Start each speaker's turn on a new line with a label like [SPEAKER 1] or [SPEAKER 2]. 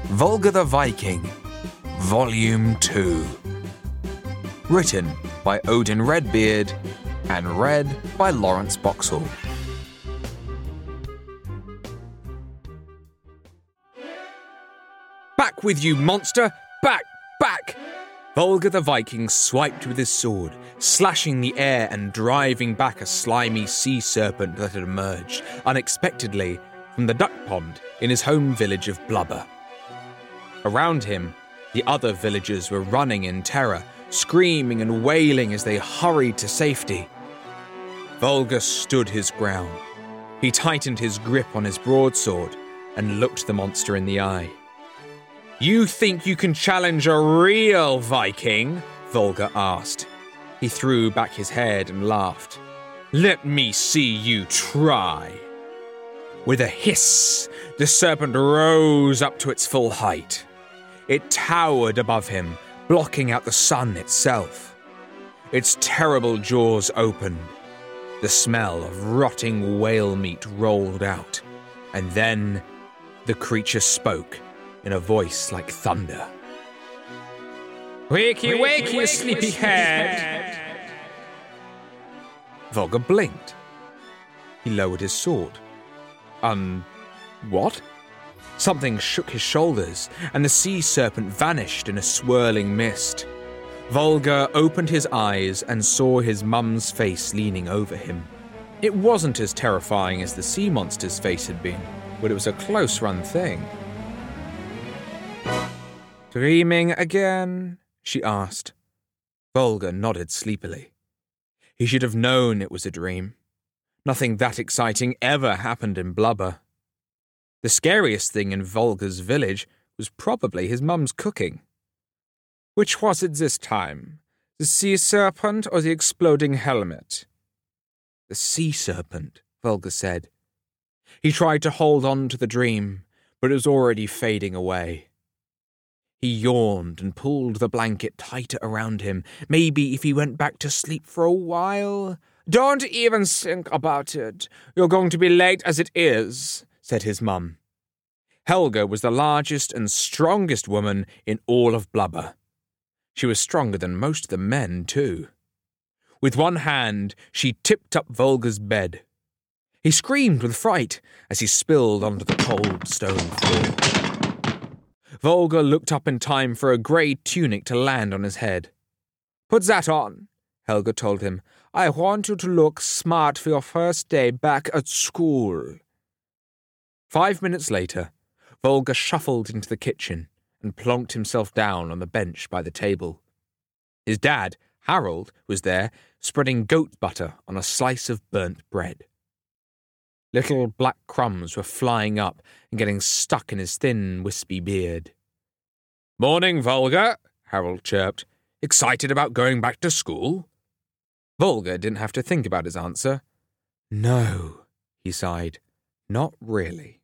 [SPEAKER 1] Volga the Viking, Volume 2. Written by Odin Redbeard and read by Lawrence Boxall.
[SPEAKER 2] Back with you, monster! Back! Back! Volga the Viking swiped with his sword, slashing the air and driving back a slimy sea serpent that had emerged, unexpectedly, from the duck pond in his home village of Blubber. Around him, the other villagers were running in terror, screaming and wailing as they hurried to safety. Volga stood his ground. He tightened his grip on his broadsword and looked the monster in the eye. "You think you can challenge a real Viking?" Volga asked. He threw back his head and laughed. "Let me see you try." With a hiss, the serpent rose up to its full height. It towered above him, blocking out the sun itself. Its terrible jaws opened. The smell of rotting whale meat rolled out, and then the creature spoke in a voice like thunder. "Wakey, wakey, sleepyhead!" Volga blinked. He lowered his sword. What? Something shook his shoulders, and the sea serpent vanished in a swirling mist. Volga opened his eyes and saw his mum's face leaning over him. It wasn't as terrifying as the sea monster's face had been, but it was a close-run thing. "Dreaming again?" she asked. Volga nodded sleepily. He should have known it was a dream. Nothing that exciting ever happened in Blubber. The scariest thing in Volga's village was probably his mum's cooking. Which was it this time? The sea serpent or the exploding helmet? The sea serpent, Volga said. He tried to hold on to the dream, but it was already fading away. He yawned and pulled the blanket tighter around him. Maybe if he went back to sleep for a while. "Don't even think about it. You're going to be late as it is," said his mum. Helga was the largest and strongest woman in all of Blubber. She was stronger than most of the men, too. With one hand, she tipped up Volga's bed. He screamed with fright as he spilled onto the cold stone floor. Volga looked up in time for a grey tunic to land on his head. "Put that on," Helga told him. "I want you to look smart for your first day back at school." 5 minutes later, Volga shuffled into the kitchen and plonked himself down on the bench by the table. His dad, Harold, was there, spreading goat butter on a slice of burnt bread. Little black crumbs were flying up and getting stuck in his thin, wispy beard. "Morning, Volga," Harold chirped. "Excited about going back to school?" Volga didn't have to think about his answer. "No," he sighed. "Not really."